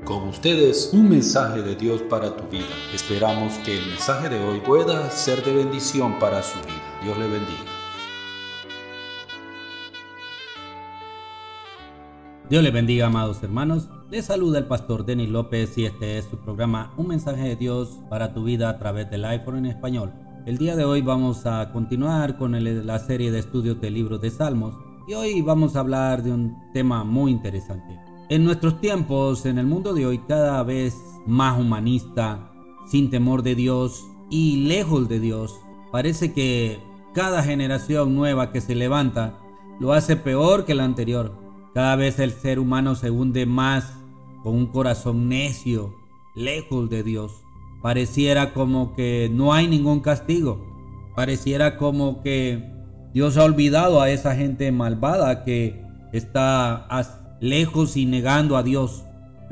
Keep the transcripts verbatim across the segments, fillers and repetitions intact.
Con ustedes, un mensaje de Dios para tu vida. Esperamos que el mensaje de hoy pueda ser de bendición para su vida. Dios le bendiga. Dios le bendiga, amados hermanos. Les saluda el pastor Denis López y este es su programa Un mensaje de Dios para tu vida a través del iPhone en español. El día de hoy vamos a continuar con el, la serie de estudios del libro de Salmos y hoy vamos a hablar de un tema muy interesante. En nuestros tiempos, en el mundo de hoy, cada vez más humanista, sin temor de Dios y lejos de Dios, parece que cada generación nueva que se levanta lo hace peor que la anterior. Cada vez el ser humano se hunde más con un corazón necio, lejos de Dios. Pareciera como que no hay ningún castigo. Pareciera como que Dios ha olvidado a esa gente malvada que está lejos y negando a Dios.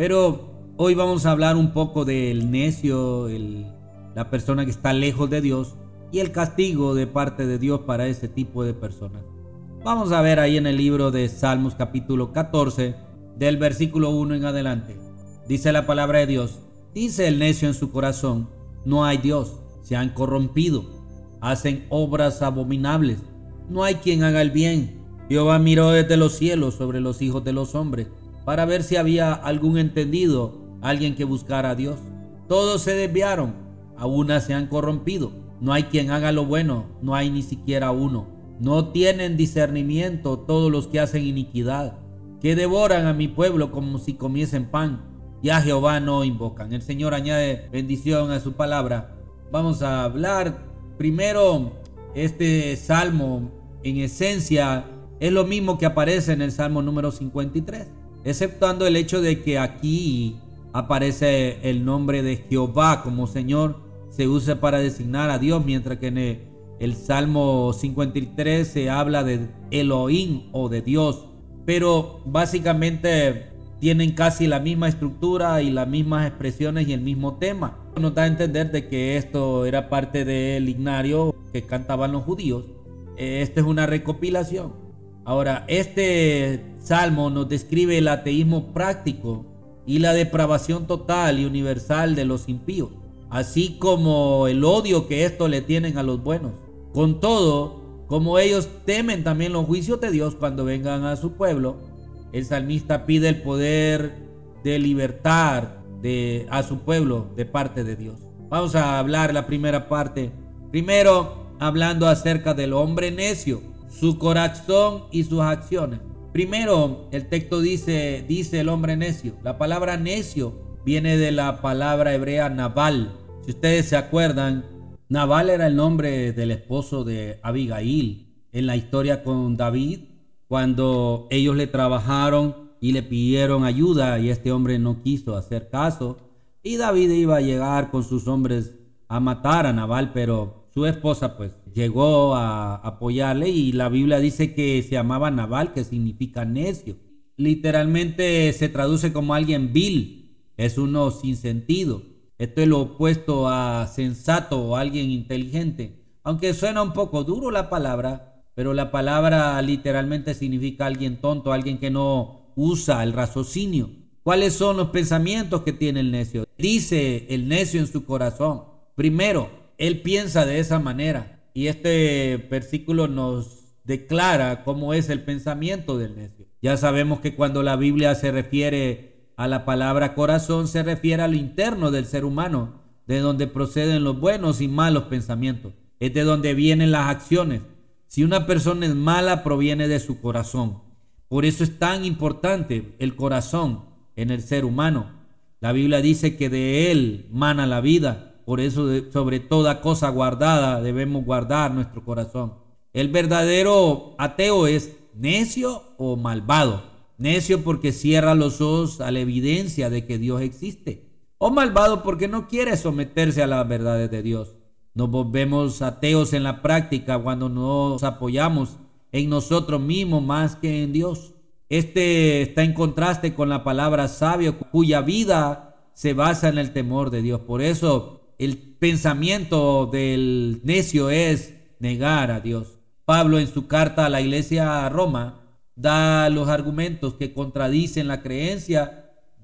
Pero hoy vamos a hablar un poco del necio, el, la persona que está lejos de Dios y el castigo de parte de Dios para ese tipo de personas. Vamos a ver ahí en el libro de Salmos capítulo catorce del versículo uno en adelante. Dice la palabra de Dios: dice el necio en su corazón, no hay Dios, se han corrompido, hacen obras abominables, no hay quien haga el bien. Jehová miró desde los cielos sobre los hijos de los hombres para ver si había algún entendido, alguien que buscara a Dios. Todos se desviaron, a una se han corrompido, no hay quien haga lo bueno, no hay ni siquiera uno. No tienen discernimiento todos los que hacen iniquidad, que devoran a mi pueblo como si comiesen pan, y a Jehová no invocan. El Señor añade bendición a su palabra. Vamos a hablar primero, este salmo en esencia es lo mismo que aparece en el Salmo número cincuenta y tres, exceptuando el hecho de que aquí aparece el nombre de Jehová como Señor, se usa para designar a Dios, mientras que en el, el Salmo cincuenta y tres se habla de Elohim o de Dios, pero básicamente tienen casi la misma estructura y las mismas expresiones y el mismo tema. Nos da a entender de que esto era parte del himnario que cantaban los judíos. Esta es una recopilación. Ahora, este salmo nos describe el ateísmo práctico y la depravación total y universal de los impíos, así como el odio que estos le tienen a los buenos. Con todo, como ellos temen también los juicios de Dios cuando vengan a su pueblo, el salmista pide el poder de libertar de, a su pueblo de parte de Dios. Vamos a hablar la primera parte. Primero, hablando acerca del hombre necio, su corazón y sus acciones. Primero, el texto dice, dice el hombre necio. La palabra necio viene de la palabra hebrea Nabal. Si ustedes se acuerdan, Nabal era el nombre del esposo de Abigail en la historia con David, cuando ellos le trabajaron y le pidieron ayuda y este hombre no quiso hacer caso, y David iba a llegar con sus hombres a matar a Nabal, pero su esposa pues llegó a apoyarle y la Biblia dice que se llamaba Nabal, que significa necio. Literalmente se traduce como alguien vil, es uno sin sentido. Esto es lo opuesto a sensato o alguien inteligente. Aunque suena un poco duro la palabra, pero la palabra literalmente significa alguien tonto, alguien que no usa el raciocinio. ¿Cuáles son los pensamientos que tiene el necio? Dice el necio en su corazón. Primero, él piensa de esa manera. Y este versículo nos declara cómo es el pensamiento del necio. Ya sabemos que cuando la Biblia se refiere a la palabra corazón, se refiere a lo interno del ser humano, de donde proceden los buenos y malos pensamientos. Es de donde vienen las acciones. Si una persona es mala, proviene de su corazón. Por eso es tan importante el corazón en el ser humano. La Biblia dice que de él mana la vida. Por eso, sobre toda cosa guardada, debemos guardar nuestro corazón. El verdadero ateo es necio o malvado. Necio porque cierra los ojos a la evidencia de que Dios existe. O malvado porque no quiere someterse a las verdades de Dios. Nos volvemos ateos en la práctica cuando nos apoyamos en nosotros mismos más que en Dios. Este está en contraste con la palabra sabio, cuya vida se basa en el temor de Dios. Por eso, el pensamiento del necio es negar a Dios. Pablo en su carta a la iglesia a Roma da los argumentos que contradicen la creencia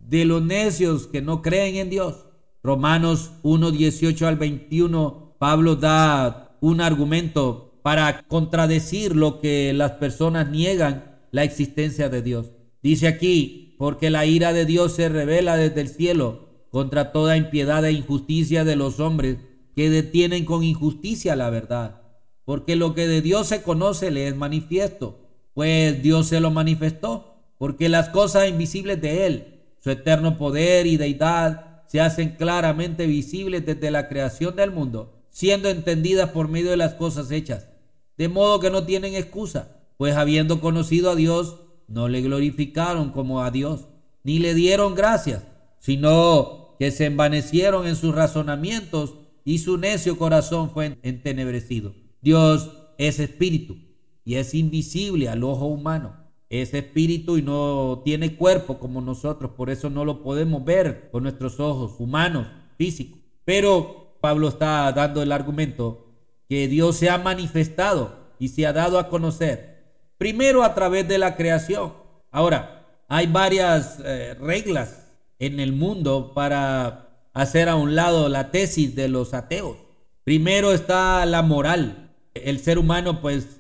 de los necios que no creen en Dios. Romanos uno, dieciocho al veintiuno, Pablo da un argumento para contradecir lo que las personas niegan la existencia de Dios. Dice aquí, porque la ira de Dios se revela desde el cielo contra toda impiedad e injusticia de los hombres que detienen con injusticia la verdad. Porque lo que de Dios se conoce le es manifiesto, pues Dios se lo manifestó, porque las cosas invisibles de Él, su eterno poder y deidad, se hacen claramente visibles desde la creación del mundo, siendo entendidas por medio de las cosas hechas, de modo que no tienen excusa, pues habiendo conocido a Dios, no le glorificaron como a Dios, ni le dieron gracias, sino que se envanecieron en sus razonamientos y su necio corazón fue entenebrecido. Dios es espíritu y es invisible al ojo humano. Es espíritu y no tiene cuerpo como nosotros, por eso no lo podemos ver con nuestros ojos humanos, físicos. Pero Pablo está dando el argumento que Dios se ha manifestado y se ha dado a conocer, primero a través de la creación. Ahora, hay varias eh, reglas en el mundo para hacer a un lado la tesis de los ateos. Primero está la moral. El ser humano pues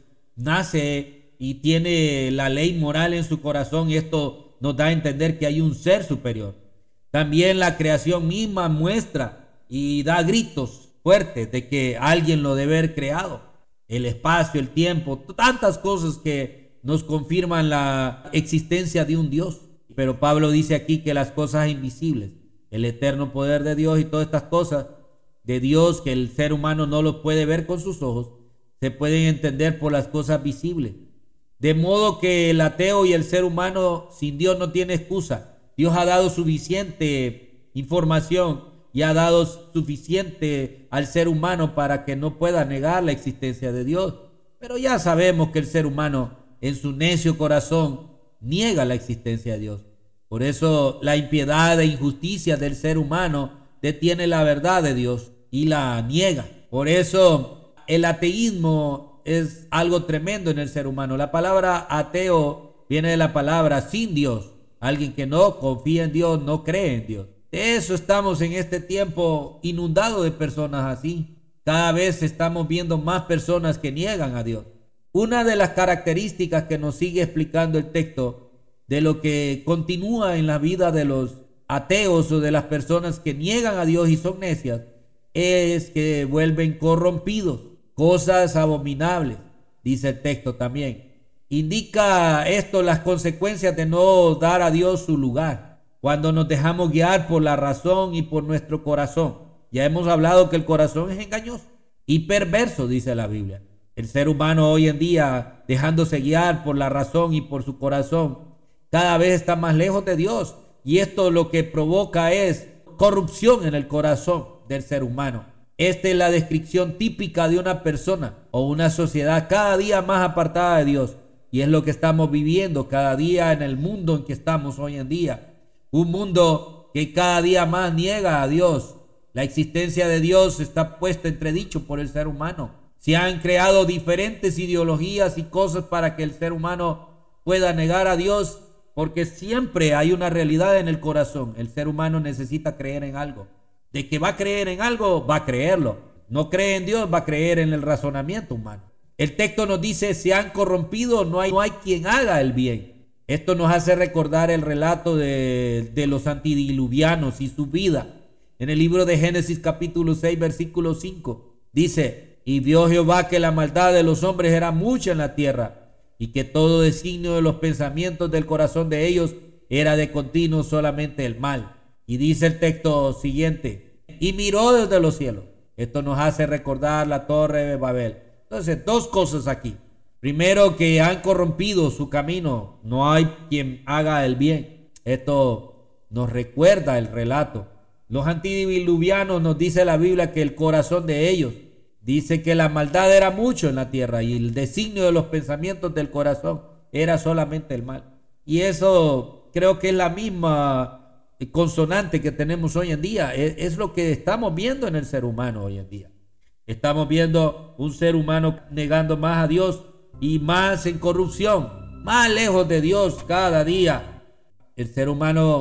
nace y tiene la ley moral en su corazón y esto nos da a entender que hay un ser superior. También la creación misma muestra y da gritos fuertes de que alguien lo debe haber creado. El espacio, el tiempo, tantas cosas que nos confirman la existencia de un Dios. Pero Pablo dice aquí que las cosas invisibles, el eterno poder de Dios y todas estas cosas de Dios que el ser humano no lo puede ver con sus ojos, se pueden entender por las cosas visibles. De modo que el ateo y el ser humano sin Dios no tiene excusa. Dios ha dado suficiente información y ha dado suficiente al ser humano para que no pueda negar la existencia de Dios. Pero ya sabemos que el ser humano en su necio corazón niega la existencia de Dios. Por eso la impiedad e injusticia del ser humano detiene la verdad de Dios y la niega. Por eso el ateísmo es algo tremendo en el ser humano. La palabra ateo viene de la palabra sin Dios. Alguien que no confía en Dios, no cree en Dios. De eso estamos en este tiempo inundado de personas así. Cada vez estamos viendo más personas que niegan a Dios. Una de las características que nos sigue explicando el texto de lo que continúa en la vida de los ateos o de las personas que niegan a Dios y son necias es que vuelven corrompidos. Cosas abominables, dice el texto también. Indica esto las consecuencias de no dar a Dios su lugar, cuando nos dejamos guiar por la razón y por nuestro corazón. Ya hemos hablado que el corazón es engañoso y perverso, dice la Biblia. El ser humano hoy en día, dejándose guiar por la razón y por su corazón, cada vez está más lejos de Dios. Y esto lo que provoca es corrupción en el corazón del ser humano. Esta es la descripción típica de una persona o una sociedad cada día más apartada de Dios. Y es lo que estamos viviendo cada día en el mundo en que estamos hoy en día. Un mundo que cada día más niega a Dios. La existencia de Dios está puesta en entredicho por el ser humano. Se han creado diferentes ideologías y cosas para que el ser humano pueda negar a Dios, porque siempre hay una realidad en el corazón. El ser humano necesita creer en algo. De que va a creer en algo, va a creerlo. No cree en Dios, va a creer en el razonamiento humano. El texto nos dice, se han corrompido, no hay, no hay quien haga el bien. Esto nos hace recordar el relato de, de los antediluvianos y su vida. En el libro de Génesis capítulo seis, versículo cinco, dice, y vio Jehová que la maldad de los hombres era mucha en la tierra, y que todo designio de los pensamientos del corazón de ellos era de continuo solamente el mal. Y dice el texto siguiente, y miró desde los cielos. Esto nos hace recordar la torre de Babel. Entonces, dos cosas aquí. Primero, que han corrompido su camino. No hay quien haga el bien. Esto nos recuerda el relato. Los antediluvianos, nos dice la Biblia, que el corazón de ellos, dice que la maldad era mucho en la tierra y el designio de los pensamientos del corazón era solamente el mal. Y eso creo que es la misma consonante que tenemos hoy en día. Es, es lo que estamos viendo en el ser humano hoy en día. Estamos viendo un ser humano negando más a Dios y más en corrupción, más lejos de Dios cada día. El ser humano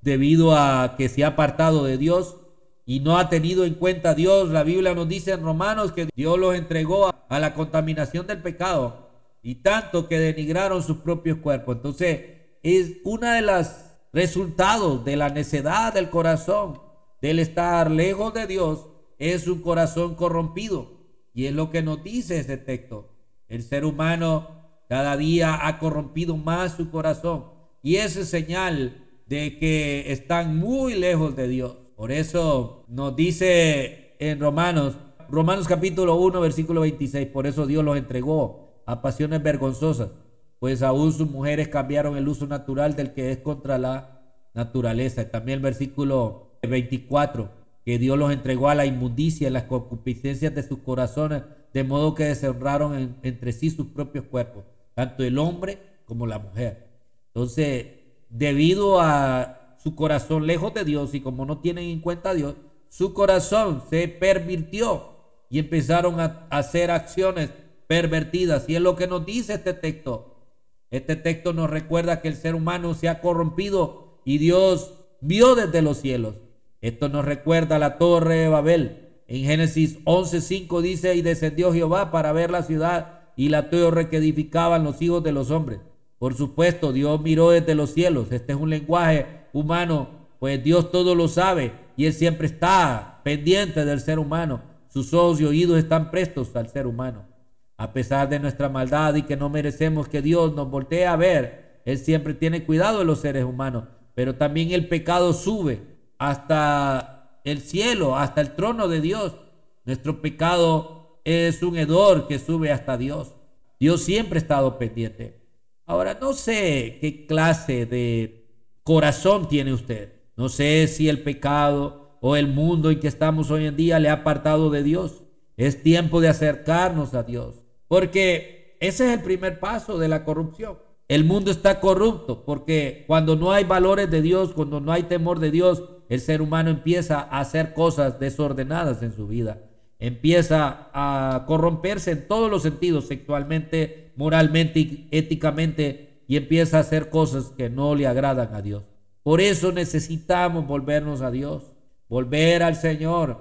debido a que se ha apartado de Dios y no ha tenido en cuenta a Dios. La Biblia nos dice en Romanos que Dios los entregó a, a la contaminación del pecado y tanto que denigraron sus propios cuerpos. Entonces es una de las resultados de la necedad del corazón, del estar lejos de Dios, es un corazón corrompido. Y es lo que nos dice este texto. El ser humano cada día ha corrompido más su corazón y esa es señal de que están muy lejos de Dios. Por eso nos dice en Romanos, Romanos capítulo uno, versículo veintiséis, por eso Dios los entregó a pasiones vergonzosas, pues aún sus mujeres cambiaron el uso natural del que es contra la naturaleza. También el versículo veinticuatro, que Dios los entregó a la inmundicia y las concupiscencias de sus corazones, de modo que deshonraron en, entre sí sus propios cuerpos, tanto el hombre como la mujer. Entonces, debido a su corazón lejos de Dios y como no tienen en cuenta a Dios, su corazón se pervirtió y empezaron a hacer acciones pervertidas. Y es lo que nos dice este texto. Este texto nos recuerda que el ser humano se ha corrompido y Dios vio desde los cielos. Esto nos recuerda la torre de Babel. En Génesis once cinco dice: y descendió Jehová para ver la ciudad y la torre que edificaban los hijos de los hombres. Por supuesto, Dios miró desde los cielos. Este es un lenguaje humano, pues Dios todo lo sabe y Él siempre está pendiente del ser humano. Sus ojos y oídos están prestos al ser humano. A pesar de nuestra maldad y que no merecemos que Dios nos voltee a ver, Él siempre tiene cuidado de los seres humanos. Pero también el pecado sube hasta el cielo, hasta el trono de Dios. Nuestro pecado es un hedor que sube hasta Dios. Dios siempre ha estado pendiente. Ahora, no sé qué clase de corazón tiene usted. No sé si el pecado o el mundo en que estamos hoy en día le ha apartado de Dios. Es tiempo de acercarnos a Dios, porque ese es el primer paso de la corrupción. El mundo está corrupto porque cuando no hay valores de Dios, cuando no hay temor de Dios, el ser humano empieza a hacer cosas desordenadas en su vida. Empieza a corromperse en todos los sentidos, sexualmente, moralmente y éticamente, y empieza a hacer cosas que no le agradan a Dios. Por eso necesitamos volvernos a Dios, volver al Señor,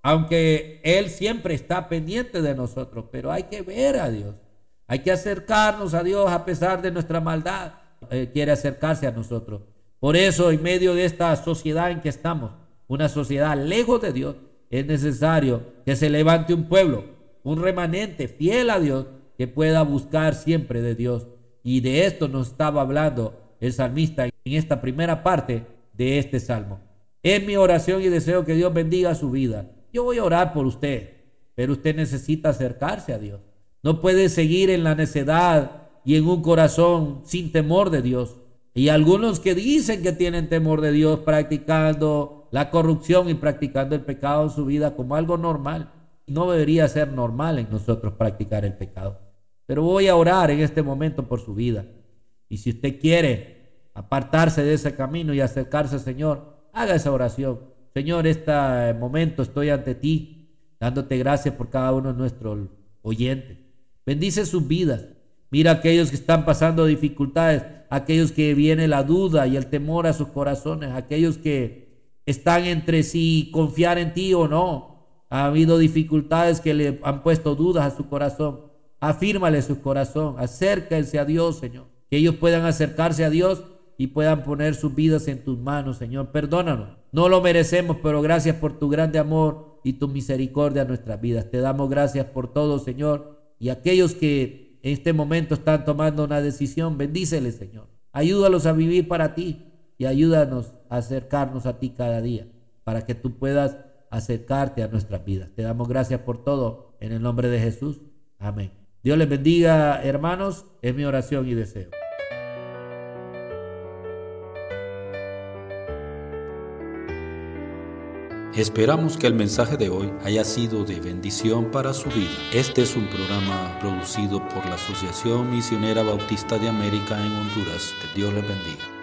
aunque Él siempre está pendiente de nosotros, pero hay que ver a Dios, hay que acercarnos a Dios a pesar de nuestra maldad. Él quiere acercarse a nosotros. Por eso, en medio de esta sociedad en que estamos, una sociedad lejos de Dios, es necesario que se levante un pueblo, un remanente fiel a Dios, que pueda buscar siempre de Dios. Y de esto nos estaba hablando el salmista en esta primera parte de este salmo. Es mi oración y deseo que Dios bendiga su vida. Yo voy a orar por usted, pero usted necesita acercarse a Dios. No puede seguir en la necedad y en un corazón sin temor de Dios. Y algunos que dicen que tienen temor de Dios practicando la corrupción y practicando el pecado en su vida como algo normal. No debería ser normal en nosotros practicar el pecado. Pero voy a orar en este momento por su vida. Y si usted quiere apartarse de ese camino y acercarse al Señor, haga esa oración. Señor, este momento estoy ante ti, dándote gracias por cada uno de nuestros oyentes. Bendice sus vidas. Mira a aquellos que están pasando dificultades, aquellos que viene la duda y el temor a sus corazones, aquellos que están entre si confiar en ti o no. Ha habido dificultades que le han puesto dudas a su corazón. Afírmale su corazón, acérquense a Dios, Señor. Que ellos puedan acercarse a Dios y puedan poner sus vidas en tus manos, Señor. Perdónanos. No lo merecemos, pero gracias por tu grande amor y tu misericordia en nuestras vidas. Te damos gracias por todo, Señor. Y aquellos que en este momento están tomando una decisión, bendíceles, Señor. Ayúdalos a vivir para ti y ayúdanos a acercarnos a ti cada día para que tú puedas acercarte a nuestras vidas. Te damos gracias por todo en el nombre de Jesús. Amén. Dios les bendiga, hermanos. Es mi oración y deseo. Esperamos que el mensaje de hoy haya sido de bendición para su vida. Este es un programa producido por la Asociación Misionera Bautista de América en Honduras. Que Dios les bendiga.